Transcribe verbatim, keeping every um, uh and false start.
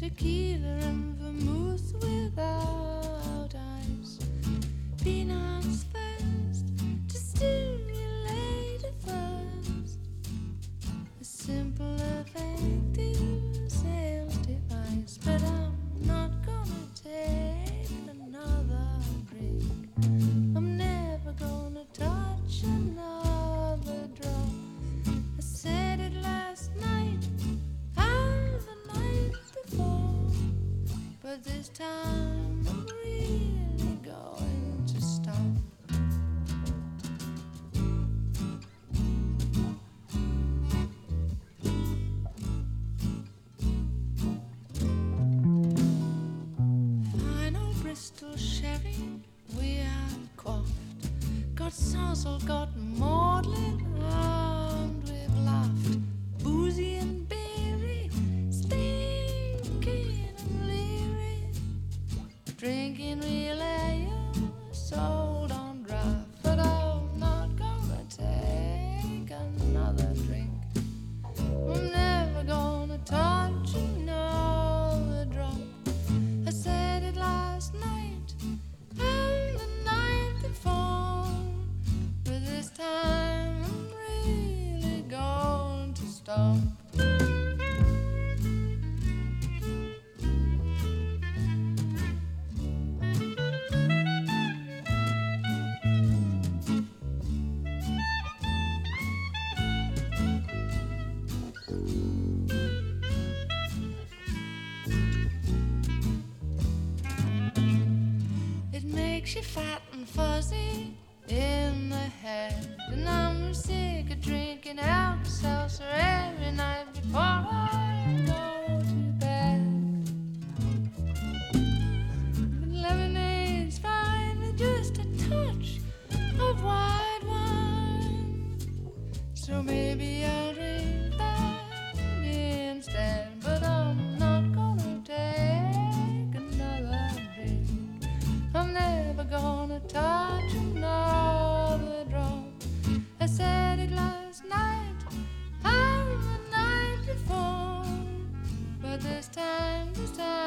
tequila and vermouth without ice. Peanuts first to stimulate the thirst. A simple effective sales device, but I'm not gonna take another drink. I'm never gonna touch another drop. I said it last night and the night before, but this time I'm really going to stop. Fine old Bristol sherry we have quaffed, got sauce, got maudlin, and we've laughed. Boozy and beery, stinking and leery, drinking real ale, sold on draft. But I'm not gonna take another drink. I'm never gonna touch another drop. I said it last night and the night before, but this time I'm really going to stop. It makes you fat and fuzzy in the head, and I'm sick of drinking Alka-Seltzer every night before I go to bed. But lemonade's fine with just a touch of white wine, so maybe I'll drink that instead. But I'm not gonna take another drink. I'm never gonna touch another drop. I said it last night and the night before, but this time, this time